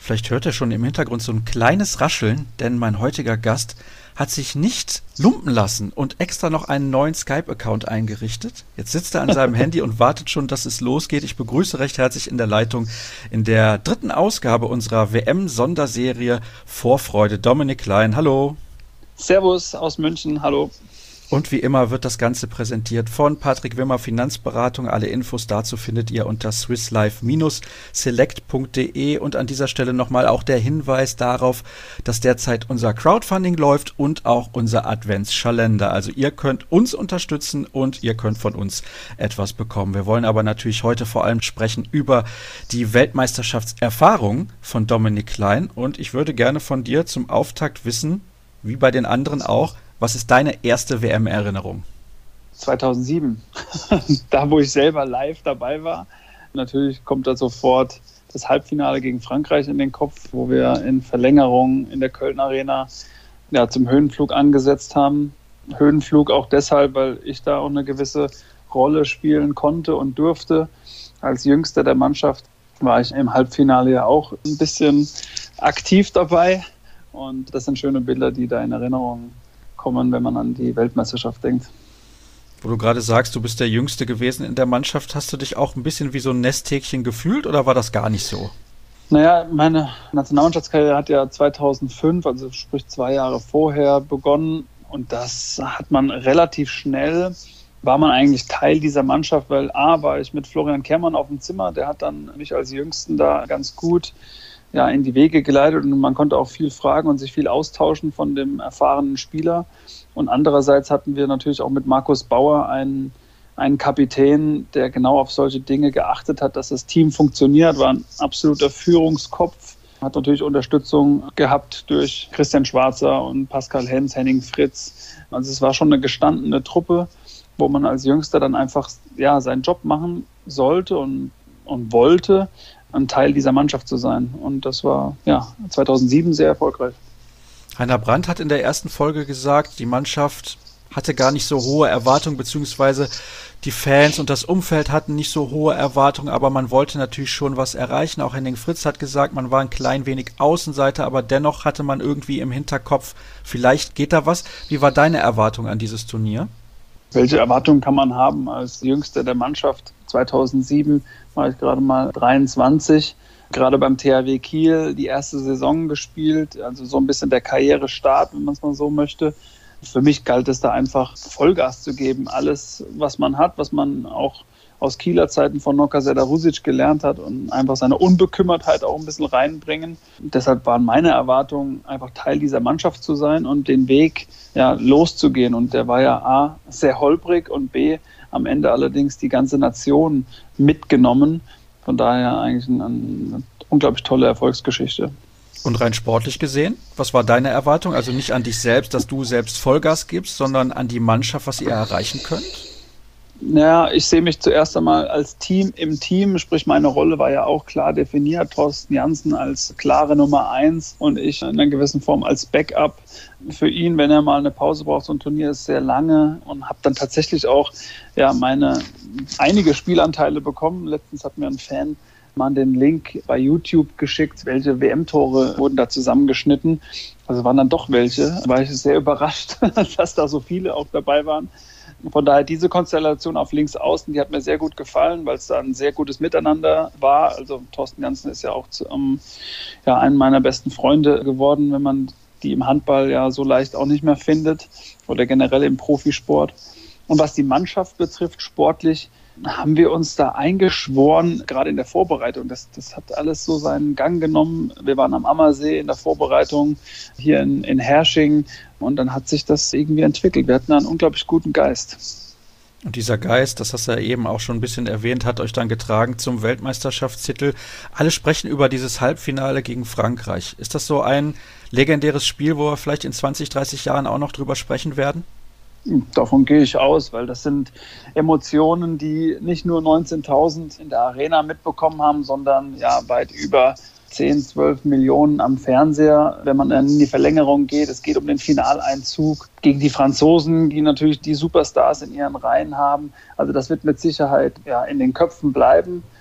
Vielleicht hört ihr schon im Hintergrund so ein kleines Rascheln, denn mein heutiger Gast hat sich nicht lumpen lassen und extra noch einen neuen Skype-Account eingerichtet. Jetzt sitzt er an seinem Handy und wartet schon, dass es losgeht. Ich begrüße recht herzlich in der Leitung in der 3. Ausgabe unserer WM-Sonderserie Vorfreude Dominik Klein. Hallo. Servus aus München, hallo. Und wie immer wird das Ganze präsentiert von Patrick Wimmer Finanzberatung. Alle Infos dazu findet ihr unter swisslife-select.de. Und an dieser Stelle nochmal auch der Hinweis darauf, dass derzeit unser Crowdfunding läuft und auch unser Adventskalender. Also ihr könnt uns unterstützen und ihr könnt von uns etwas bekommen. Wir wollen aber natürlich heute vor allem sprechen über die Weltmeisterschaftserfahrung von Dominik Klein. Und ich würde gerne von dir zum Auftakt wissen, wie bei den anderen auch, was ist deine erste WM-Erinnerung? 2007, da wo ich selber live dabei war. Natürlich kommt da sofort das Halbfinale gegen Frankreich in den Kopf, wo wir in Verlängerung in der Köln Arena zum Höhenflug angesetzt haben. Höhenflug auch deshalb, weil ich da auch eine gewisse Rolle spielen konnte und durfte. Als Jüngster der Mannschaft war ich im Halbfinale ja auch ein bisschen aktiv dabei. Und das sind schöne Bilder, die da in Erinnerung kommen, wenn man an die Weltmeisterschaft denkt. Wo du gerade sagst, du bist der Jüngste gewesen in der Mannschaft, hast du dich auch ein bisschen wie so ein Nesthäkchen gefühlt oder war das gar nicht so? Naja, meine Nationalmannschaftskarriere hat ja 2005, also sprich 2 Jahre vorher begonnen und das hat man relativ schnell, war man eigentlich Teil dieser Mannschaft, weil war ich mit Florian Kehrmann auf dem Zimmer, der hat dann mich als Jüngsten da ganz gut in die Wege geleitet und man konnte auch viel fragen und sich viel austauschen von dem erfahrenen Spieler. Und andererseits hatten wir natürlich auch mit Markus Bauer einen Kapitän, der genau auf solche Dinge geachtet hat, dass das Team funktioniert, war ein absoluter Führungskopf, hat natürlich Unterstützung gehabt durch Christian Schwarzer und Pascal Hens, Henning Fritz. Also es war schon eine gestandene Truppe, wo man als Jüngster dann einfach seinen Job machen sollte und wollte, ein Teil dieser Mannschaft zu sein. Und das war 2007 sehr erfolgreich. Heiner Brandt hat in der ersten Folge gesagt, die Mannschaft hatte gar nicht so hohe Erwartungen, beziehungsweise die Fans und das Umfeld hatten nicht so hohe Erwartungen, aber man wollte natürlich schon was erreichen. Auch Henning Fritz hat gesagt, man war ein klein wenig Außenseiter, aber dennoch hatte man irgendwie im Hinterkopf, vielleicht geht da was. Wie war deine Erwartung an dieses Turnier? Welche Erwartungen kann man haben als Jüngster der Mannschaft? 2007 war ich gerade mal 23, gerade beim THW Kiel die erste Saison gespielt, also so ein bisschen der Karrierestart, wenn man es mal so möchte. Für mich galt es da einfach Vollgas zu geben, alles, was man hat, was man auch aus Kieler Zeiten von Noka Selarusic gelernt hat und einfach seine Unbekümmertheit auch ein bisschen reinbringen. Deshalb waren meine Erwartungen, einfach Teil dieser Mannschaft zu sein und den Weg loszugehen. Und der war ja A, sehr holprig und B, am Ende allerdings die ganze Nation mitgenommen. Von daher eigentlich eine unglaublich tolle Erfolgsgeschichte. Und rein sportlich gesehen, was war deine Erwartung? Also nicht an dich selbst, dass du selbst Vollgas gibst, sondern an die Mannschaft, was ihr erreichen könnt? Naja, ich sehe mich zuerst einmal als Team im Team, sprich meine Rolle war ja auch klar definiert, Thorsten Janssen als klare Nummer 1 und ich in einer gewissen Form als Backup für ihn, wenn er mal eine Pause braucht. So ein Turnier ist sehr lange und habe dann tatsächlich auch meine einige Spielanteile bekommen. Letztens hat mir ein Fan mal den Link bei YouTube geschickt, welche WM-Tore wurden da zusammengeschnitten. Also waren dann doch welche, war ich sehr überrascht, dass da so viele auch dabei waren. Von daher diese Konstellation auf links außen, die hat mir sehr gut gefallen, weil es da ein sehr gutes Miteinander war. Also Thorsten Janssen ist ja auch einen meiner besten Freunde geworden, wenn man die im Handball so leicht auch nicht mehr findet oder generell im Profisport. Und was die Mannschaft betrifft, sportlich, haben wir uns da eingeschworen, gerade in der Vorbereitung. Das hat alles so seinen Gang genommen. Wir waren am Ammersee in der Vorbereitung, hier in Hersching und dann hat sich das irgendwie entwickelt. Wir hatten einen unglaublich guten Geist. Und dieser Geist, das hast du ja eben auch schon ein bisschen erwähnt, hat euch dann getragen zum Weltmeisterschaftstitel. Alle sprechen über dieses Halbfinale gegen Frankreich. Ist das so ein legendäres Spiel, wo wir vielleicht in 20, 30 Jahren auch noch drüber sprechen werden? Davon gehe ich aus, weil das sind Emotionen, die nicht nur 19.000 in der Arena mitbekommen haben, sondern weit über 10, 12 Millionen am Fernseher, wenn man dann in die Verlängerung geht. Es geht um den Finaleinzug gegen die Franzosen, die natürlich die Superstars in ihren Reihen haben. Also das wird mit Sicherheit in den Köpfen bleiben.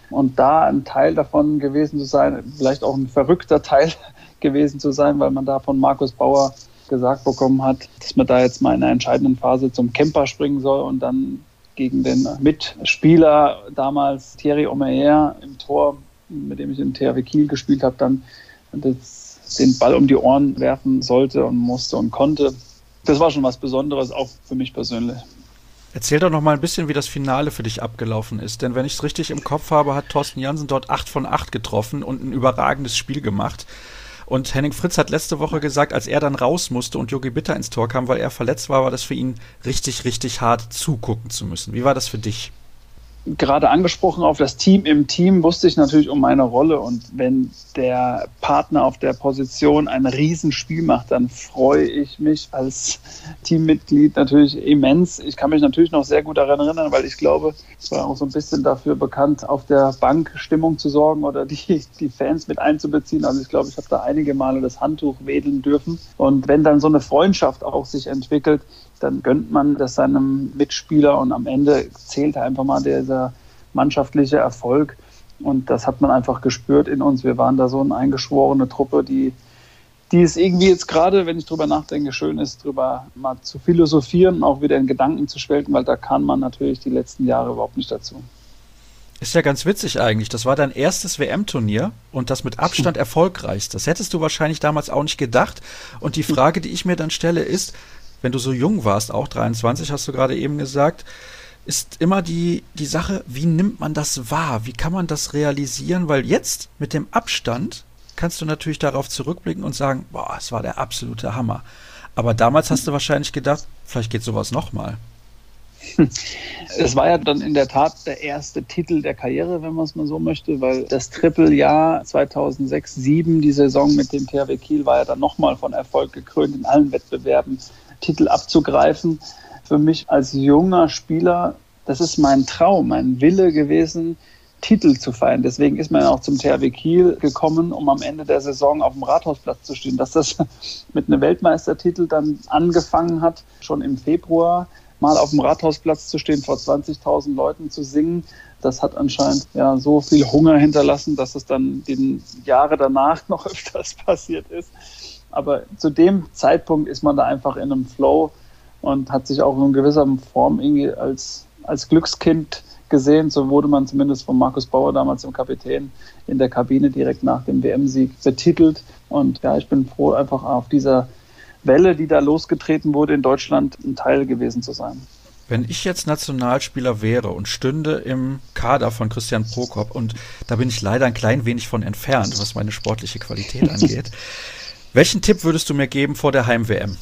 Und da ein Teil davon gewesen zu sein, vielleicht auch ein verrückter Teil gewesen zu sein, weil man da von Markus Bauer gesagt bekommen hat, dass man da jetzt mal in einer entscheidenden Phase zum Camper springen soll und dann gegen den Mitspieler damals Thierry Omeyer im Tor, mit dem ich in THW Kiel gespielt habe, dann den Ball um die Ohren werfen sollte und musste und konnte. Das war schon was Besonderes, auch für mich persönlich. Erzähl doch noch mal ein bisschen, wie das Finale für dich abgelaufen ist. Denn wenn ich es richtig im Kopf habe, hat Thorsten Jansen dort 8 von 8 getroffen und ein überragendes Spiel gemacht. Und Henning Fritz hat letzte Woche gesagt, als er dann raus musste und Jogi Bitter ins Tor kam, weil er verletzt war, war das für ihn richtig, richtig hart zugucken zu müssen. Wie war das für dich? Gerade angesprochen auf das Team im Team, wusste ich natürlich um meine Rolle. Und wenn der Partner auf der Position ein Riesenspiel macht, dann freue ich mich als Teammitglied natürlich immens. Ich kann mich natürlich noch sehr gut daran erinnern, weil ich glaube, es war auch so ein bisschen dafür bekannt, auf der Bank Stimmung zu sorgen oder die Fans mit einzubeziehen. Also ich glaube, ich habe da einige Male das Handtuch wedeln dürfen. Und wenn dann so eine Freundschaft auch sich entwickelt, dann gönnt man das seinem Mitspieler und am Ende zählt einfach mal dieser mannschaftliche Erfolg. Und das hat man einfach gespürt in uns. Wir waren da so eine eingeschworene Truppe, die es irgendwie jetzt gerade, wenn ich drüber nachdenke, schön ist, drüber mal zu philosophieren, auch wieder in Gedanken zu schwelgen, weil da kann man natürlich die letzten Jahre überhaupt nicht dazu. Ist ja ganz witzig eigentlich. Das war dein erstes WM-Turnier und das mit Abstand erfolgreichst. Das hättest du wahrscheinlich damals auch nicht gedacht. Und die Frage, die ich mir dann stelle, ist, wenn du so jung warst, auch 23, hast du gerade eben gesagt, ist immer die Sache, wie nimmt man das wahr? Wie kann man das realisieren? Weil jetzt mit dem Abstand kannst du natürlich darauf zurückblicken und sagen, boah, es war der absolute Hammer. Aber damals hast du wahrscheinlich gedacht, vielleicht geht sowas nochmal. Es war ja dann in der Tat der erste Titel der Karriere, wenn man es mal so möchte, weil das Trippeljahr 2006/07, die Saison mit dem THW Kiel, war ja dann nochmal von Erfolg gekrönt, in allen Wettbewerben Titel abzugreifen. Für mich als junger Spieler, das ist mein Traum, mein Wille gewesen, Titel zu feiern. Deswegen ist man auch zum THW Kiel gekommen, um am Ende der Saison auf dem Rathausplatz zu stehen. Dass das mit einem Weltmeistertitel dann angefangen hat, schon im Februar mal auf dem Rathausplatz zu stehen, vor 20.000 Leuten zu singen, das hat anscheinend ja so viel Hunger hinterlassen, dass es dann die Jahre danach noch öfters passiert ist. Aber zu dem Zeitpunkt ist man da einfach in einem Flow und hat sich auch in gewisser Form irgendwie als Glückskind gesehen. So wurde man zumindest von Markus Bauer, damals dem Kapitän, in der Kabine direkt nach dem WM-Sieg betitelt. Und ja, ich bin froh, einfach auf dieser Welle, die da losgetreten wurde in Deutschland, ein Teil gewesen zu sein. Wenn ich jetzt Nationalspieler wäre und stünde im Kader von Christian Prokop, und da bin ich leider ein klein wenig von entfernt, was meine sportliche Qualität angeht, welchen Tipp würdest du mir geben vor der Heim-WM?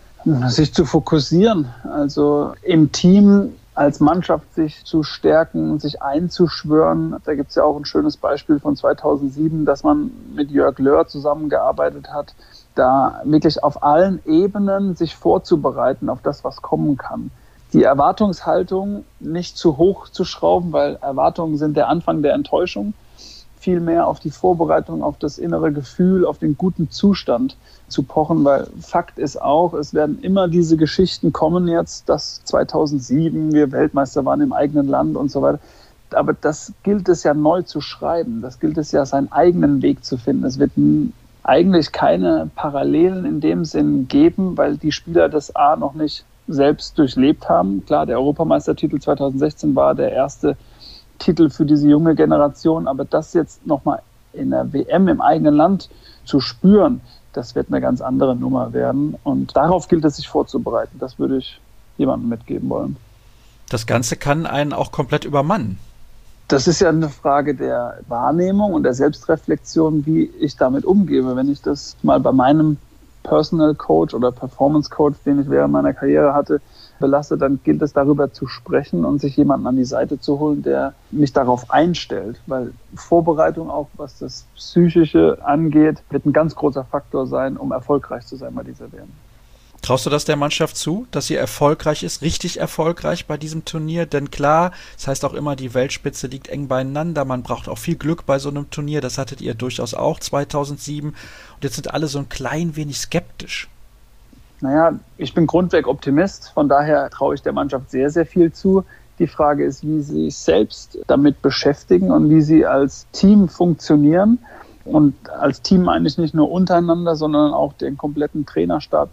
Sich zu fokussieren, also im Team als Mannschaft sich zu stärken, sich einzuschwören. Da gibt es ja auch ein schönes Beispiel von 2007, dass man mit Jörg Löhr zusammengearbeitet hat, da wirklich auf allen Ebenen sich vorzubereiten auf das, was kommen kann. Die Erwartungshaltung nicht zu hoch zu schrauben, weil Erwartungen sind der Anfang der Enttäuschung. Vielmehr auf die Vorbereitung, auf das innere Gefühl, auf den guten Zustand zu pochen, weil Fakt ist auch, es werden immer diese Geschichten kommen jetzt, dass 2007 wir Weltmeister waren im eigenen Land und so weiter. Aber das gilt es ja neu zu schreiben, das gilt es ja seinen eigenen Weg zu finden. Es wird eigentlich keine Parallelen in dem Sinn geben, weil die Spieler das A noch nicht selbst durchlebt haben. Klar, der Europameistertitel 2016 war der erste Titel für diese junge Generation, aber das jetzt nochmal in der WM im eigenen Land zu spüren, das wird eine ganz andere Nummer werden und darauf gilt es sich vorzubereiten. Das würde ich jemandem mitgeben wollen. Das Ganze kann einen auch komplett übermannen. Das ist ja eine Frage der Wahrnehmung und der Selbstreflexion, wie ich damit umgehe. Wenn ich das mal bei meinem Personal Coach oder Performance Coach, den ich während meiner Karriere hatte, belasse, dann gilt es darüber zu sprechen und sich jemanden an die Seite zu holen, der mich darauf einstellt. Weil Vorbereitung auch, was das Psychische angeht, wird ein ganz großer Faktor sein, um erfolgreich zu sein bei dieser WM. Traust du das der Mannschaft zu, dass sie erfolgreich ist, richtig erfolgreich bei diesem Turnier? Denn klar, das heißt auch immer, die Weltspitze liegt eng beieinander. Man braucht auch viel Glück bei so einem Turnier. Das hattet ihr durchaus auch 2007. Und jetzt sind alle so ein klein wenig skeptisch. Naja, ich bin grundweg Optimist. Von daher traue ich der Mannschaft sehr, sehr viel zu. Die Frage ist, wie sie sich selbst damit beschäftigen und wie sie als Team funktionieren. Und als Team meine ich nicht nur untereinander, sondern auch den kompletten Trainerstab,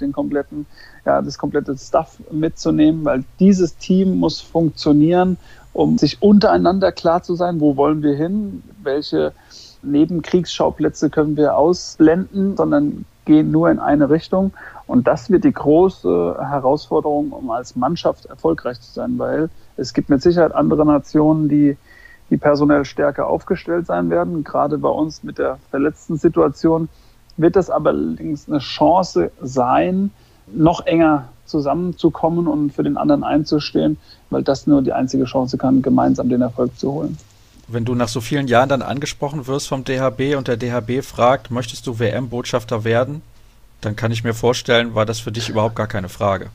das komplette Staff mitzunehmen, weil dieses Team muss funktionieren, um sich untereinander klar zu sein, wo wollen wir hin, welche Nebenkriegsschauplätze können wir ausblenden, sondern gehen nur in eine Richtung. Und das wird die große Herausforderung, um als Mannschaft erfolgreich zu sein, weil es gibt mit Sicherheit andere Nationen, die personell stärker aufgestellt sein werden. Gerade bei uns mit der verletzten Situation wird das aber allerdings eine Chance sein, noch enger zusammenzukommen und für den anderen einzustehen, weil das nur die einzige Chance kann, gemeinsam den Erfolg zu holen. Wenn du nach so vielen Jahren dann angesprochen wirst vom DHB und der DHB fragt, möchtest du WM-Botschafter werden, dann kann ich mir vorstellen, war das für dich überhaupt gar keine Frage.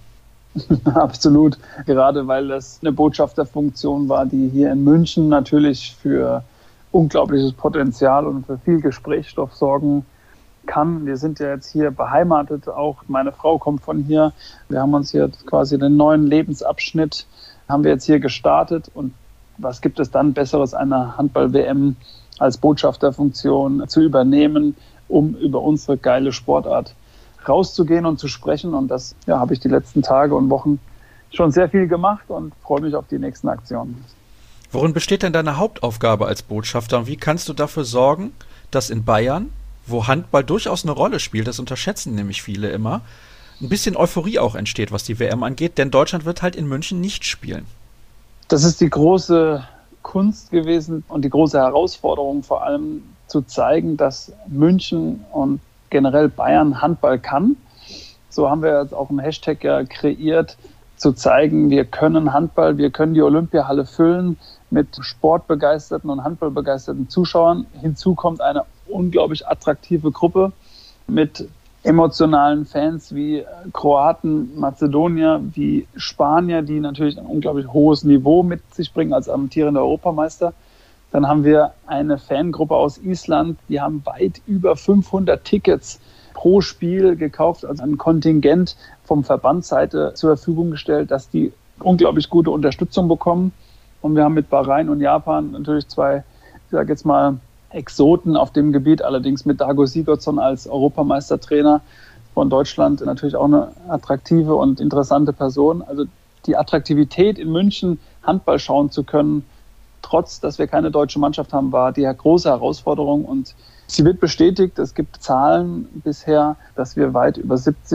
Absolut, gerade weil das eine Botschafterfunktion war, die hier in München natürlich für unglaubliches Potenzial und für viel Gesprächsstoff sorgen kann. Wir sind ja jetzt hier beheimatet, auch meine Frau kommt von hier. Wir haben uns hier quasi den neuen Lebensabschnitt, haben wir jetzt hier gestartet. Und was gibt es dann Besseres, eine Handball-WM als Botschafterfunktion zu übernehmen, um über unsere geile Sportart rauszugehen und zu sprechen. Und das habe ich die letzten Tage und Wochen schon sehr viel gemacht und freue mich auf die nächsten Aktionen. Worin besteht denn deine Hauptaufgabe als Botschafter und wie kannst du dafür sorgen, dass in Bayern, wo Handball durchaus eine Rolle spielt, das unterschätzen nämlich viele immer, ein bisschen Euphorie auch entsteht, was die WM angeht, denn Deutschland wird halt in München nicht spielen. Das ist die große Kunst gewesen und die große Herausforderung vor allem zu zeigen, dass München und generell Bayern Handball kann. So haben wir jetzt auch einen Hashtag ja kreiert, zu zeigen, wir können Handball, wir können die Olympiahalle füllen mit sportbegeisterten und handballbegeisterten Zuschauern. Hinzu kommt eine unglaublich attraktive Gruppe mit emotionalen Fans wie Kroaten, Mazedonier, wie Spanier, die natürlich ein unglaublich hohes Niveau mit sich bringen als amtierender Europameister. Dann haben wir eine Fangruppe aus Island, die haben weit über 500 Tickets pro Spiel gekauft, also ein Kontingent vom Verbandsseite zur Verfügung gestellt, dass die unglaublich gute Unterstützung bekommen. Und wir haben mit Bahrain und Japan natürlich zwei, ich sage jetzt mal, Exoten auf dem Gebiet, allerdings mit Dago Sigurdsson als Europameistertrainer von Deutschland natürlich auch eine attraktive und interessante Person. Also die Attraktivität in München, Handball schauen zu können, trotz dass wir keine deutsche Mannschaft haben, war die große Herausforderung und sie wird bestätigt. Es gibt Zahlen bisher, dass wir weit über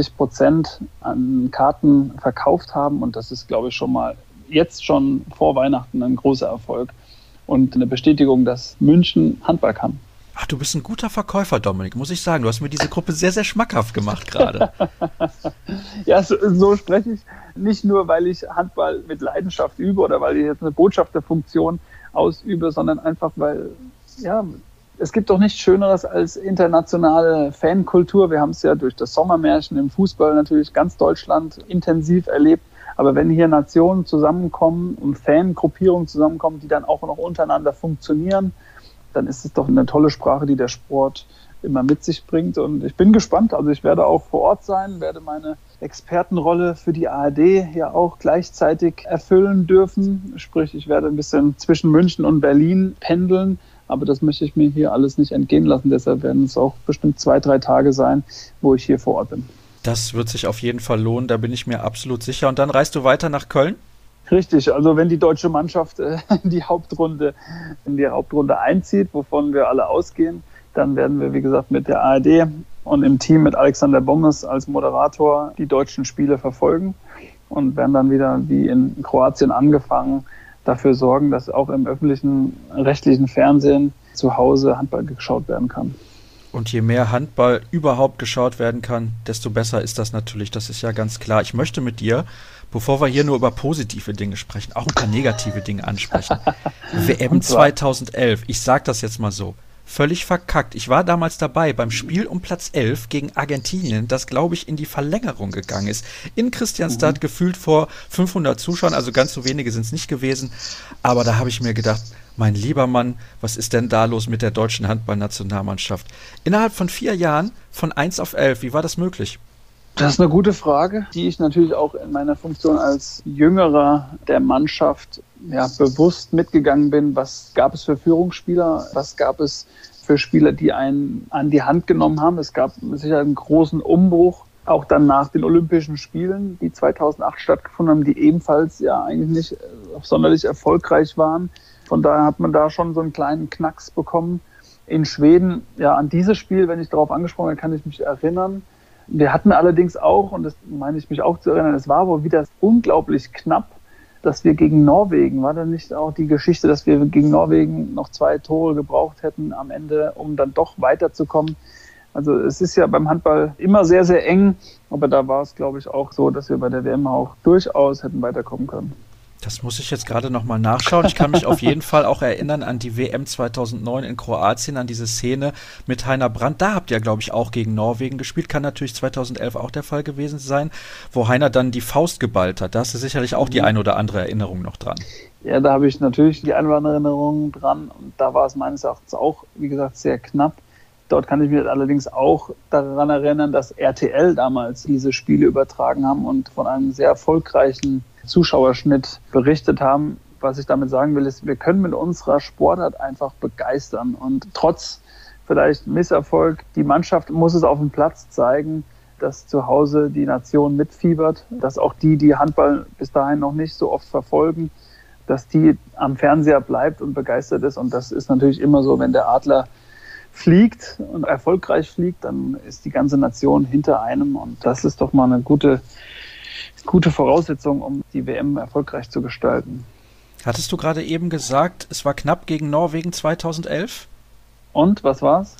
70% an Karten verkauft haben und das ist, glaube ich, jetzt schon vor Weihnachten ein großer Erfolg und eine Bestätigung, dass München Handball kann. Ach, du bist ein guter Verkäufer, Dominik, muss ich sagen. Du hast mir diese Gruppe sehr, sehr schmackhaft gemacht gerade. Ja, so spreche ich. Nicht nur, weil ich Handball mit Leidenschaft übe oder weil ich jetzt eine Botschafterfunktion ausübe, sondern einfach, weil, es gibt doch nichts Schöneres als internationale Fankultur. Wir haben es ja durch das Sommermärchen im Fußball natürlich ganz Deutschland intensiv erlebt. Aber wenn hier Nationen zusammenkommen und Fangruppierungen zusammenkommen, die dann auch noch untereinander funktionieren, dann ist es doch eine tolle Sprache, die der Sport immer mit sich bringt. Und ich bin gespannt. Also ich werde auch vor Ort sein, werde meine Expertenrolle für die ARD ja auch gleichzeitig erfüllen dürfen. Sprich, ich werde ein bisschen zwischen München und Berlin pendeln. Aber das möchte ich mir hier alles nicht entgehen lassen. Deshalb werden es auch bestimmt 2-3 Tage sein, wo ich hier vor Ort bin. Das wird sich auf jeden Fall lohnen, da bin ich mir absolut sicher. Und dann reist du weiter nach Köln? Richtig, also wenn die deutsche Mannschaft in die Hauptrunde einzieht, wovon wir alle ausgehen, dann werden wir, wie gesagt, mit der ARD und im Team mit Alexander Bommes als Moderator die deutschen Spiele verfolgen und werden dann wieder, wie in Kroatien angefangen, dafür sorgen, dass auch im öffentlichen, rechtlichen Fernsehen zu Hause Handball geschaut werden kann. Und je mehr Handball überhaupt geschaut werden kann, desto besser ist das natürlich. Das ist ja ganz klar. Ich möchte mit dir, bevor wir hier nur über positive Dinge sprechen, auch ein paar negative Dinge ansprechen. WM 2011, ich sag das jetzt mal so, völlig verkackt. Ich war damals dabei beim Spiel um Platz 11 gegen Argentinien, das, glaube ich, in die Verlängerung gegangen ist. In Kristianstad gefühlt vor 500 Zuschauern, also ganz so wenige sind es nicht gewesen. Aber da habe ich mir gedacht, mein lieber Mann, was ist denn da los mit der deutschen Handballnationalmannschaft? Innerhalb von 4 Jahren von 1 auf 11, wie war das möglich? Das ist eine gute Frage, die ich natürlich auch in meiner Funktion als Jüngerer der Mannschaft bewusst mitgegangen bin. Was gab es für Führungsspieler? Was gab es für Spieler, die einen an die Hand genommen haben? Es gab sicher einen großen Umbruch, auch dann nach den Olympischen Spielen, die 2008 stattgefunden haben, die ebenfalls ja eigentlich nicht sonderlich erfolgreich waren. Von daher hat man da schon so einen kleinen Knacks bekommen. In Schweden, an dieses Spiel, wenn ich darauf angesprochen habe, kann ich mich erinnern. Wir hatten allerdings auch, und das meine ich mich auch zu erinnern, es war wohl wieder unglaublich knapp, dass wir gegen Norwegen, war da nicht auch die Geschichte, dass wir gegen Norwegen noch 2 Tore gebraucht hätten am Ende, um dann doch weiterzukommen. Also es ist ja beim Handball immer sehr, sehr eng, aber da war es, glaube ich, auch so, dass wir bei der WM auch durchaus hätten weiterkommen können. Das muss ich jetzt gerade nochmal nachschauen. Ich kann mich auf jeden Fall auch erinnern an die WM 2009 in Kroatien, an diese Szene mit Heiner Brandt. Da habt ihr, glaube ich, auch gegen Norwegen gespielt. Kann natürlich 2011 auch der Fall gewesen sein, wo Heiner dann die Faust geballt hat. Da hast du sicherlich auch die ein oder andere Erinnerung noch dran. Ja, da habe ich natürlich die ein oder andere Erinnerung dran. Und da war es meines Erachtens auch, wie gesagt, sehr knapp. Dort kann ich mich allerdings auch daran erinnern, dass RTL damals diese Spiele übertragen haben und von einem sehr erfolgreichen Zuschauerschnitt berichtet haben. Was ich damit sagen will, ist, wir können mit unserer Sportart einfach begeistern. Und trotz vielleicht Misserfolg, die Mannschaft muss es auf dem Platz zeigen, dass zu Hause die Nation mitfiebert, dass auch die Handball bis dahin noch nicht so oft verfolgen, dass die am Fernseher bleibt und begeistert ist. Und das ist natürlich immer so, wenn der Adler fliegt und erfolgreich fliegt, dann ist die ganze Nation hinter einem. Und das ist doch mal eine gute Voraussetzung, um die WM erfolgreich zu gestalten. Hattest du gerade eben gesagt, es war knapp gegen Norwegen 2011? Und, was war's?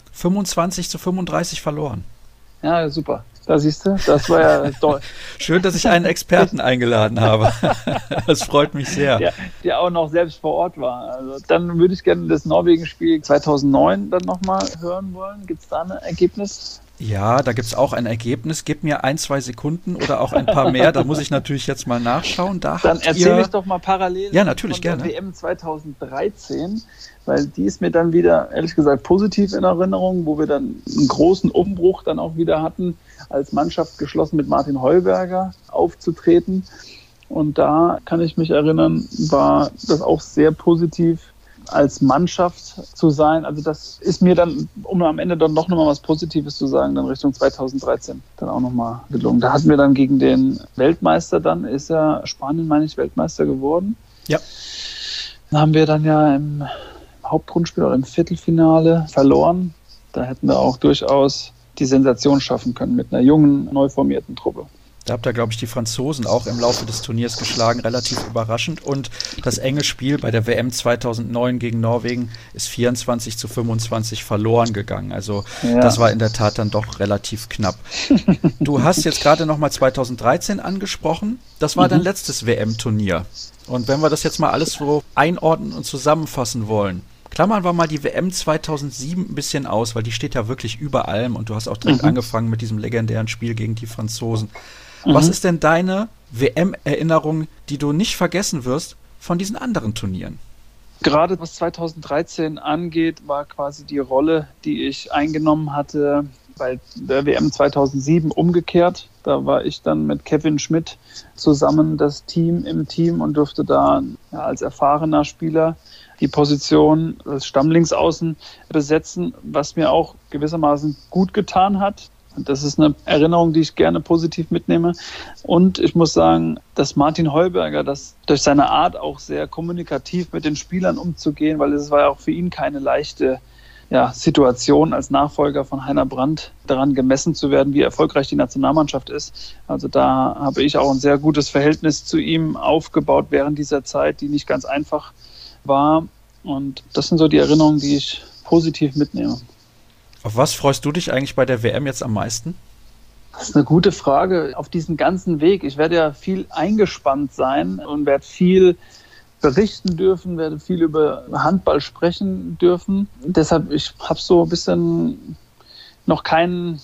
25-35 verloren. Ja, super. Da siehst du, das war ja toll. Schön, dass ich einen Experten eingeladen habe. Das freut mich sehr. Der auch noch selbst vor Ort war. Also, dann würde ich gerne das Norwegen-Spiel 2009 dann nochmal hören wollen. Gibt es da ein Ergebnis? Ja, da gibt es auch ein Ergebnis. Gib mir 1-2 Sekunden oder auch ein paar mehr. Da muss ich natürlich jetzt mal nachschauen. Dann erzähle ich doch mal parallel natürlich, von gerne. der WM 2013, weil die ist mir dann wieder, ehrlich gesagt, positiv in Erinnerung, wo wir dann einen großen Umbruch dann auch wieder hatten, als Mannschaft geschlossen mit Martin Heuberger aufzutreten. Und da kann ich mich erinnern, war das auch sehr positiv, als Mannschaft zu sein. Also das ist mir dann, um am Ende dann noch mal was Positives zu sagen, dann Richtung 2013 dann auch nochmal gelungen. Da hatten wir dann gegen den Weltmeister, dann ist ja Spanien, meine ich, Weltmeister geworden. Ja. Da haben wir dann ja im Hauptrundspiel oder im Viertelfinale verloren. Da hätten wir auch durchaus die Sensation schaffen können mit einer jungen, neu formierten Truppe. Da habt ihr, glaube ich, die Franzosen auch im Laufe des Turniers geschlagen, relativ überraschend. Und das enge Spiel bei der WM 2009 gegen Norwegen ist 24-25 verloren gegangen. Also Das war in der Tat dann doch relativ knapp. Du hast jetzt gerade nochmal 2013 angesprochen. Das war dein letztes WM-Turnier. Und wenn wir das jetzt mal alles so einordnen und zusammenfassen wollen, klammern wir mal die WM 2007 ein bisschen aus, weil die steht ja wirklich über allem und du hast auch direkt angefangen mit diesem legendären Spiel gegen die Franzosen. Was ist denn deine WM-Erinnerung, die du nicht vergessen wirst von diesen anderen Turnieren? Gerade was 2013 angeht, war quasi die Rolle, die ich eingenommen hatte bei der WM 2007 umgekehrt. Da war ich dann mit Kevin Schmidt zusammen das Team im Team und durfte da als erfahrener Spieler die Position als Stammlinksaußen besetzen, was mir auch gewissermaßen gut getan hat. Das ist eine Erinnerung, die ich gerne positiv mitnehme. Und ich muss sagen, dass Martin Heuberger, das durch seine Art auch sehr kommunikativ mit den Spielern umzugehen, weil es war ja auch für ihn keine leichte Situation als Nachfolger von Heiner Brandt, daran gemessen zu werden, wie erfolgreich die Nationalmannschaft ist. Also da habe ich auch ein sehr gutes Verhältnis zu ihm aufgebaut während dieser Zeit, die nicht ganz einfach war. Und das sind so die Erinnerungen, die ich positiv mitnehme. Auf was freust du dich eigentlich bei der WM jetzt am meisten? Das ist eine gute Frage. Auf diesen ganzen Weg. Ich werde ja viel eingespannt sein und werde viel berichten dürfen, werde viel über Handball sprechen dürfen. Deshalb, ich habe so ein bisschen noch keinen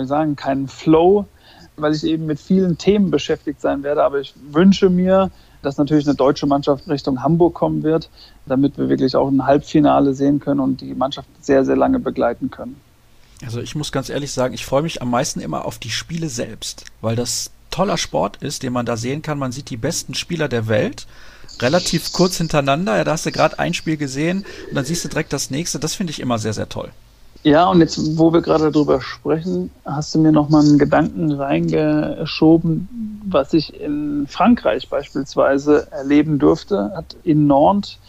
Flow, weil ich eben mit vielen Themen beschäftigt sein werde. Aber ich wünsche mir, dass natürlich eine deutsche Mannschaft Richtung Hamburg kommen wird, damit wir wirklich auch ein Halbfinale sehen können und die Mannschaft sehr, sehr lange begleiten können. Also ich muss ganz ehrlich sagen, ich freue mich am meisten immer auf die Spiele selbst, weil das toller Sport ist, den man da sehen kann. Man sieht die besten Spieler der Welt relativ kurz hintereinander. Ja, da hast du gerade ein Spiel gesehen und dann siehst du direkt das nächste. Das finde ich immer sehr, sehr toll. Ja, und jetzt, wo wir gerade darüber sprechen, hast du mir nochmal einen Gedanken reingeschoben, was ich in Frankreich beispielsweise erleben durfte. Hat in Nantes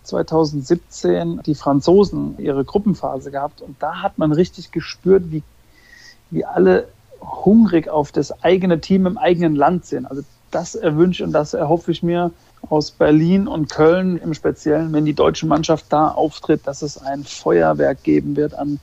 2017 die Franzosen ihre Gruppenphase gehabt und da hat man richtig gespürt, wie alle hungrig auf das eigene Team im eigenen Land sind. Also das erwünsche und das erhoffe ich mir aus Berlin und Köln im Speziellen, wenn die deutsche Mannschaft da auftritt, dass es ein Feuerwerk geben wird an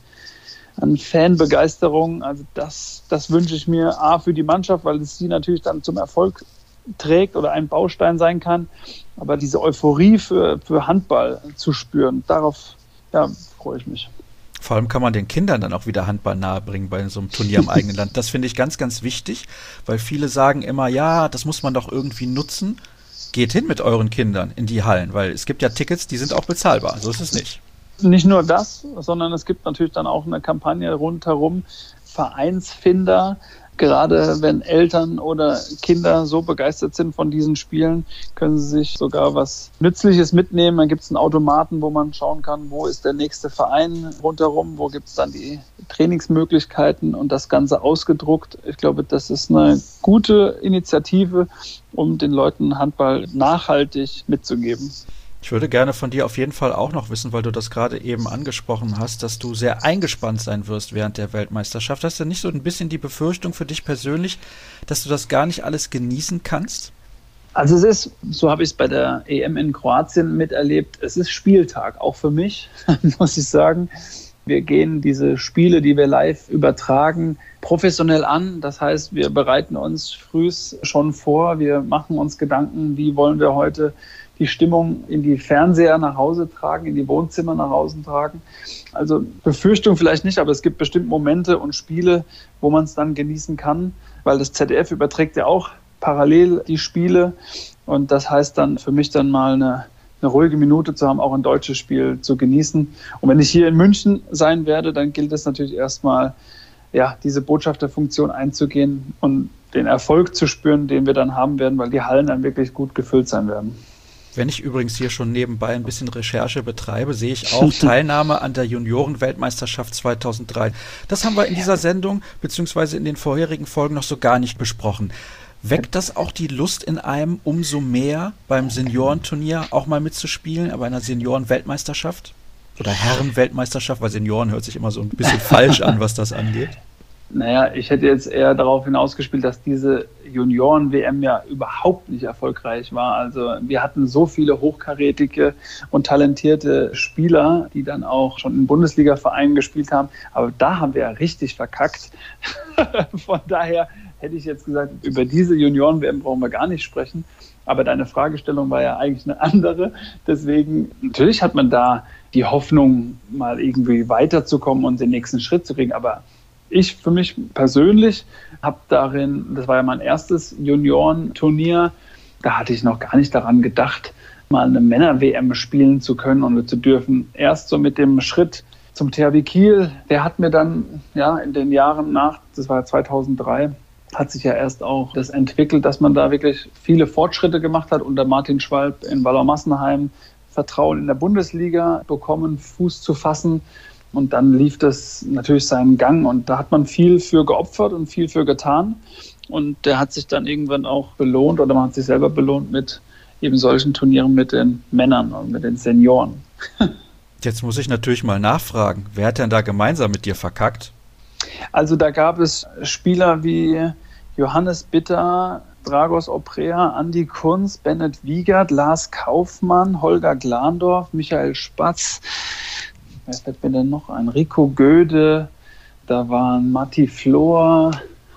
Fanbegeisterung. Also das wünsche ich mir A für die Mannschaft, weil es sie natürlich dann zum Erfolg trägt oder ein Baustein sein kann. Aber diese Euphorie für Handball zu spüren, darauf freue ich mich. Vor allem kann man den Kindern dann auch wieder Handball nahebringen bei so einem Turnier im eigenen Land. Das finde ich ganz, ganz wichtig, weil viele sagen immer, ja, das muss man doch irgendwie nutzen. Geht hin mit euren Kindern in die Hallen, weil es gibt ja Tickets, die sind auch bezahlbar. So ist es nicht. Nicht nur das, sondern es gibt natürlich dann auch eine Kampagne rundherum, Vereinsfinder. Gerade wenn Eltern oder Kinder so begeistert sind von diesen Spielen, können sie sich sogar was Nützliches mitnehmen. Dann gibt es einen Automaten, wo man schauen kann, wo ist der nächste Verein rundherum, wo gibt es dann die Trainingsmöglichkeiten und das Ganze ausgedruckt. Ich glaube, das ist eine gute Initiative, um den Leuten Handball nachhaltig mitzugeben. Ich würde gerne von dir auf jeden Fall auch noch wissen, weil du das gerade eben angesprochen hast, dass du sehr eingespannt sein wirst während der Weltmeisterschaft. Hast du nicht so ein bisschen die Befürchtung für dich persönlich, dass du das gar nicht alles genießen kannst? Also es ist, so habe ich es bei der EM in Kroatien miterlebt, es ist Spieltag, auch für mich, muss ich sagen. Wir gehen diese Spiele, die wir live übertragen, professionell an. Das heißt, wir bereiten uns frühs schon vor, wir machen uns Gedanken, wie wollen wir heute die Stimmung in die Fernseher nach Hause tragen, in die Wohnzimmer nach Hause tragen. Also Befürchtung vielleicht nicht, aber es gibt bestimmt Momente und Spiele, wo man es dann genießen kann, weil das ZDF überträgt ja auch parallel die Spiele und das heißt dann für mich dann mal eine ruhige Minute zu haben, auch ein deutsches Spiel zu genießen. Und wenn ich hier in München sein werde, dann gilt es natürlich erstmal, diese Botschafterfunktion einzugehen und den Erfolg zu spüren, den wir dann haben werden, weil die Hallen dann wirklich gut gefüllt sein werden. Wenn ich übrigens hier schon nebenbei ein bisschen Recherche betreibe, sehe ich auch Teilnahme an der Junioren-Weltmeisterschaft 2003. Das haben wir in dieser Sendung beziehungsweise in den vorherigen Folgen noch so gar nicht besprochen. Weckt das auch die Lust in einem umso mehr beim Seniorenturnier auch mal mitzuspielen, aber einer Senioren-Weltmeisterschaft? Oder Herren-Weltmeisterschaft, weil Senioren hört sich immer so ein bisschen falsch an, was das angeht. Naja, ich hätte jetzt eher darauf hinausgespielt, dass diese Junioren-WM ja überhaupt nicht erfolgreich war. Also wir hatten so viele hochkarätige und talentierte Spieler, die dann auch schon in Bundesliga-Vereinen gespielt haben. Aber da haben wir ja richtig verkackt. Von daher hätte ich jetzt gesagt, über diese Junioren-WM brauchen wir gar nicht sprechen. Aber deine Fragestellung war ja eigentlich eine andere. Deswegen, natürlich hat man da die Hoffnung, mal irgendwie weiterzukommen und den nächsten Schritt zu kriegen. Aber ich für mich persönlich habe darin, das war ja mein erstes Juniorenturnier, da hatte ich noch gar nicht daran gedacht, mal eine Männer-WM spielen zu können und zu dürfen. Erst so mit dem Schritt zum THW Kiel, der hat mir dann in den Jahren nach, das war 2003, hat sich ja erst auch das entwickelt, dass man da wirklich viele Fortschritte gemacht hat unter Martin Schwalb in Wallau-Massenheim, Vertrauen in der Bundesliga bekommen, Fuß zu fassen. Und dann lief das natürlich seinen Gang und da hat man viel für geopfert und viel für getan. Und der hat sich dann irgendwann auch belohnt oder man hat sich selber belohnt mit eben solchen Turnieren mit den Männern und mit den Senioren. Jetzt muss ich natürlich mal nachfragen, wer hat denn da gemeinsam mit dir verkackt? Also da gab es Spieler wie Johannes Bitter, Dragos Oprea, Andi Kunz, Bennett Wiegert, Lars Kaufmann, Holger Glandorf, Michael Spatz. Wer fällt mir denn noch ein? Rico Göde, da waren Matti Flor,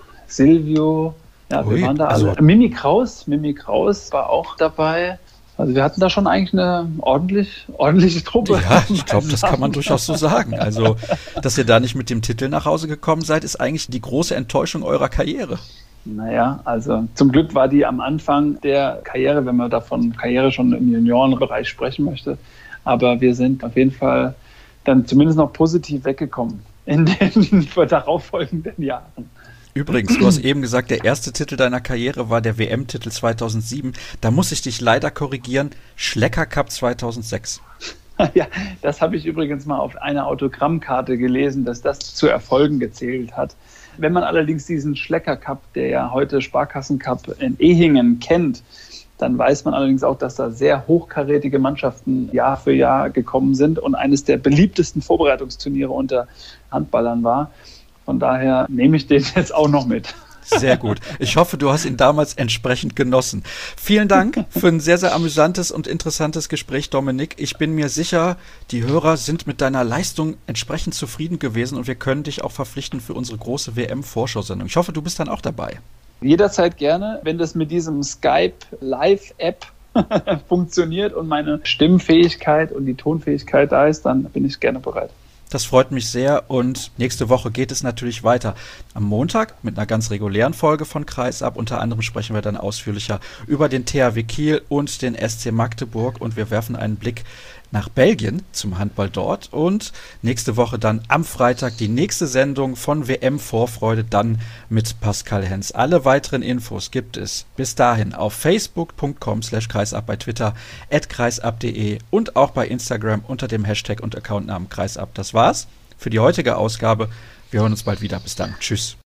Silvio, wir waren da alle. Also Mimi Kraus war auch dabei. Also wir hatten da schon eigentlich eine ordentliche Truppe. Ja, ich glaube, das kann man durchaus so sagen. Also, dass ihr da nicht mit dem Titel nach Hause gekommen seid, ist eigentlich die große Enttäuschung eurer Karriere. Naja, also zum Glück war die am Anfang der Karriere, wenn man davon Karriere schon im Juniorenbereich sprechen möchte. Aber wir sind auf jeden Fall dann zumindest noch positiv weggekommen. in den darauffolgenden Jahren. Übrigens, du hast eben gesagt, der erste Titel deiner Karriere war der WM-Titel 2007. Da muss ich dich leider korrigieren, Schlecker Cup 2006. Ja, das habe ich übrigens mal auf einer Autogrammkarte gelesen, dass das zu Erfolgen gezählt hat. Wenn man allerdings diesen Schlecker Cup, der ja heute Sparkassen Cup in Ehingen kennt, dann weiß man allerdings auch, dass da sehr hochkarätige Mannschaften Jahr für Jahr gekommen sind und eines der beliebtesten Vorbereitungsturniere unter Handballern war. Von daher nehme ich den jetzt auch noch mit. Sehr gut. Ich hoffe, du hast ihn damals entsprechend genossen. Vielen Dank für ein sehr, sehr amüsantes und interessantes Gespräch, Dominik. Ich bin mir sicher, die Hörer sind mit deiner Leistung entsprechend zufrieden gewesen und wir können dich auch verpflichten für unsere große WM-Vorschau-Sendung. Ich hoffe, du bist dann auch dabei. Jederzeit gerne, wenn das mit diesem Skype-Live-App funktioniert und meine Stimmfähigkeit und die Tonfähigkeit da ist, dann bin ich gerne bereit. Das freut mich sehr und nächste Woche geht es natürlich weiter. Am Montag mit einer ganz regulären Folge von Kreisab. Unter anderem sprechen wir dann ausführlicher über den THW Kiel und den SC Magdeburg und wir werfen einen Blick nach Belgien zum Handball dort. Und nächste Woche dann am Freitag die nächste Sendung von WM Vorfreude, dann mit Pascal Hens. Alle weiteren Infos gibt es bis dahin auf facebook.com/kreisab, bei Twitter @kreisab.de und auch bei Instagram unter dem Hashtag und Accountnamen Kreisab. Das war's für die heutige Ausgabe. Wir hören uns bald wieder. Bis dann. Tschüss.